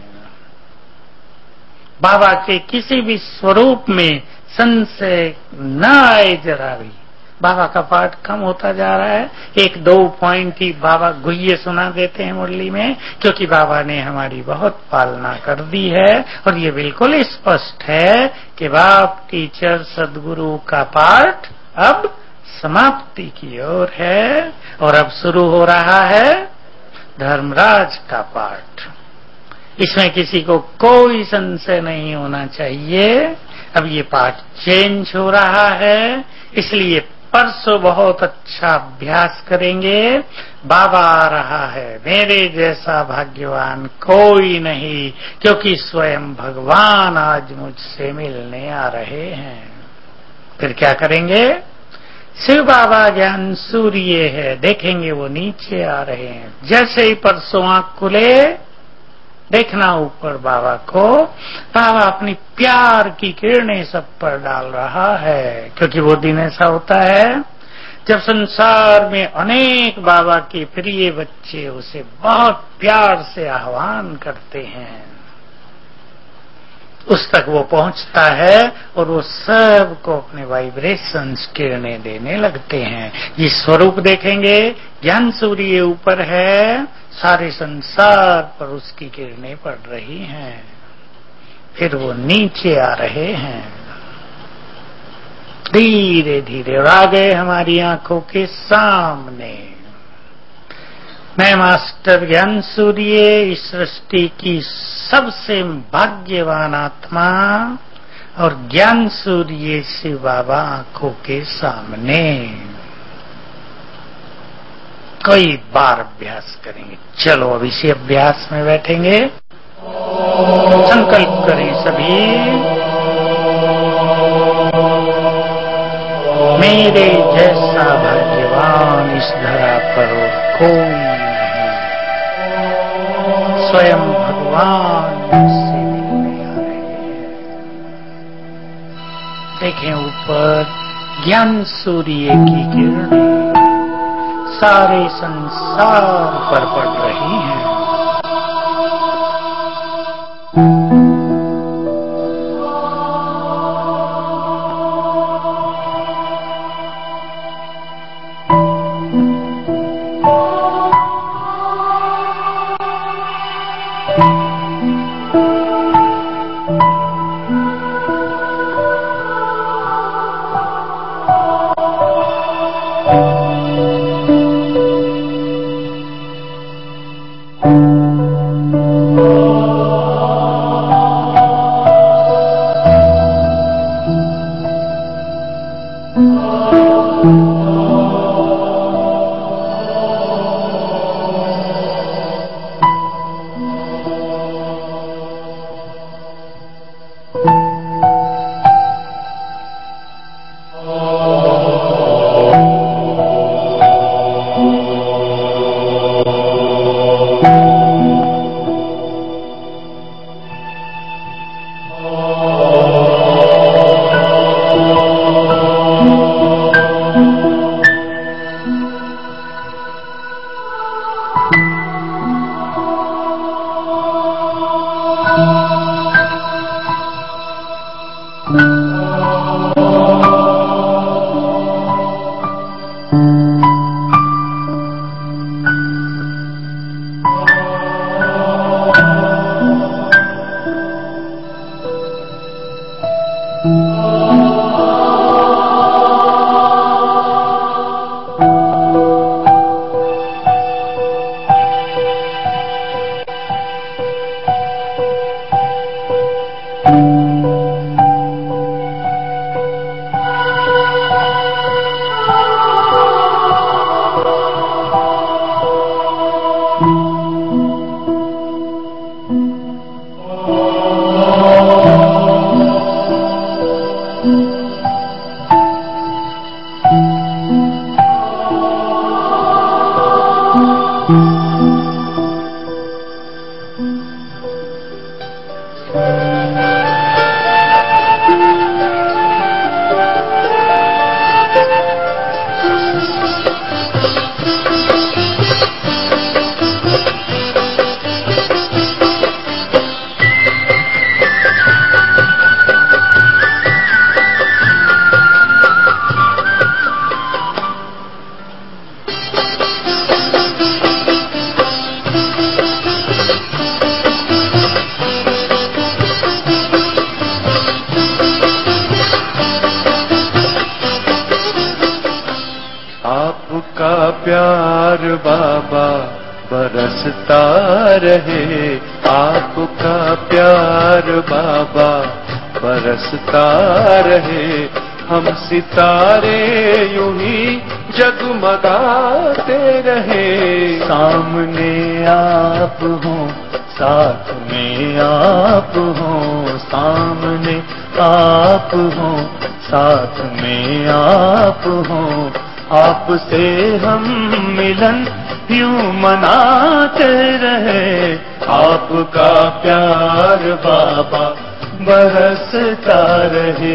बाबा के किसी भी स्वरूप में संशय न आए जरा भी। बाबा का पाठ कम होता जा रहा है। 1-2 पॉइंट ही बाबा गुह्य सुना देते हैं मुरली में, क्योंकि बाबा ने हमारी बहुत पालना कर दी है। और ये बिल्कुल स्पष्ट है कि बाप टीचर सदगुरु का पाठ अब समाप्ति की ओर है और अब शुरू हो रहा है धर्मराज का पाठ। इसमें किसी को कोई संशय नहीं होना चाहिए। अब ये पाठ चेंज हो रहा है, इसलिए परसों बहुत अच्छा अभ्यास करेंगे। बाबा आ रहा है, मेरे जैसा भाग्यवान कोई नहीं, क्योंकि स्वयं भगवान आज मुझसे मिलने आ रहे हैं। फिर क्या करेंगे? शिव बाबा ज्ञान सूर्य है, देखेंगे वो नीचे आ रहे हैं। जैसे ही परसों आंख खुले, देखना ऊपर बाबा को, बाबा अपनी प्यार की किरणें सब पर डाल रहा है। क्योंकि वो दिन ऐसा होता है जब संसार में अनेक बाबा के प्रिय बच्चे उसे बहुत प्यार से आह्वान करते हैं, उस तक वो पहुंचता है और वो सबको अपने वाइब्रेशंस किरणें देने लगते हैं। ये स्वरूप देखेंगे, ज्ञान सूर्य ऊपर है, सारे संसार पर उसकी किरणें पड़ रही हैं। फिर वो नीचे आ रहे हैं धीरे धीरे और आ गए हमारी आंखों के सामने। मैं मास्टर ज्ञान सूर्य, इस सृष्टि की सबसे भाग्यवान आत्मा, और ज्ञान सूर्य शिव बाबा आंखों के सामने। कई बार अभ्यास करेंगे। चलो अब इसी अभ्यास में बैठेंगे। संकल्प करें सभी, मेरे जैसा भाग्यवान इस धरा पर कोई नहीं, स्वयं भगवान मुझसे मिलने आ रहे हैं। देखें ऊपर ज्ञान सूर्य की किरणें सारे संसार पर पड़ रही हैं। बाबा बरसता रहे, आपका प्यार बाबा बरसता रहे। हम सितारे यूं ही जगमगाते रहे। सामने आप हो, साथ में आप हो, सामने आप हो, साथ में आप हो। आपसे हम मिलन यूं मनाते रहे। आपका प्यार बाबा बरसता रहे।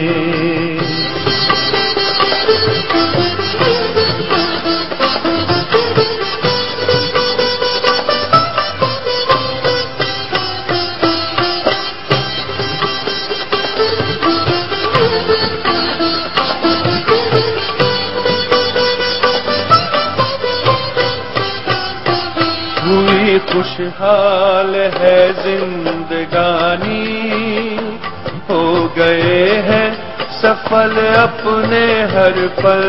हुई खुशहाल है जिंदगानी, हो गए हैं सफल अपने हर पल।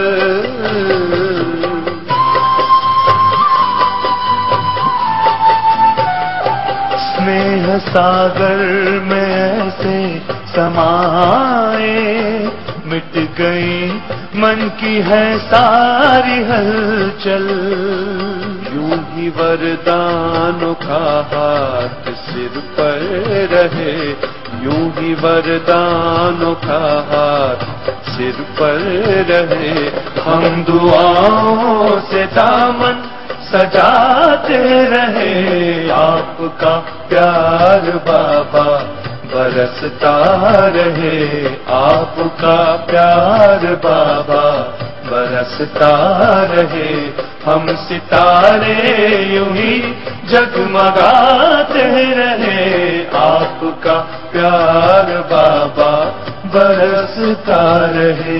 स्नेह सागर में ऐसे समाए, मिट गई मन की है सारी हलचल। यूं ही वरदानों का हाथ सिर पर रहे, यूं ही वरदानों का हाथ सिर पर रहे। हम दुआओं से दामन सजाते रहे। आपका प्यार बाबा बरसता रहे। आपका प्यार बाबा बरसता रहे। हम सितारे यूं ही जगमगाते रहे। आपका प्यार बाबा बरसता रहे।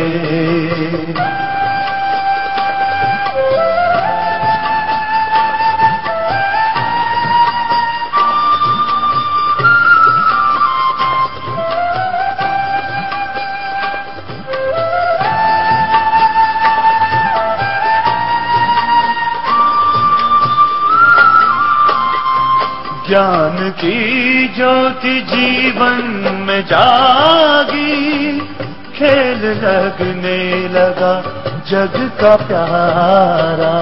ज्ञान की ज्योति जीवन में जागी, खेल लगने लगा जग का प्यारा।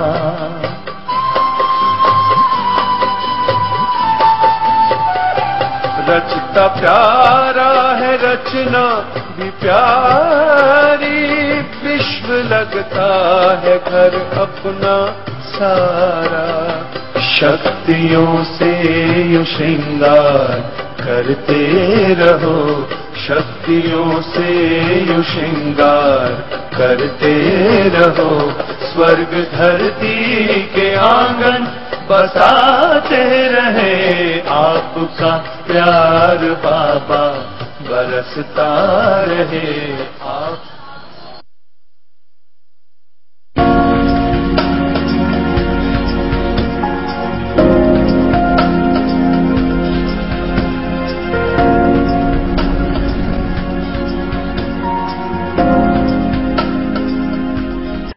रचता प्यारा है रचना भी प्यारी, विश्व लगता है घर अपना सारा। शक्तियों से यू श्रृंगार करते रहो। शक्तियों से यू श्रृंगार करते रहो। स्वर्ग धरती के आंगन बसाते रहे। आपका प्यार बाबा बरसता रहे।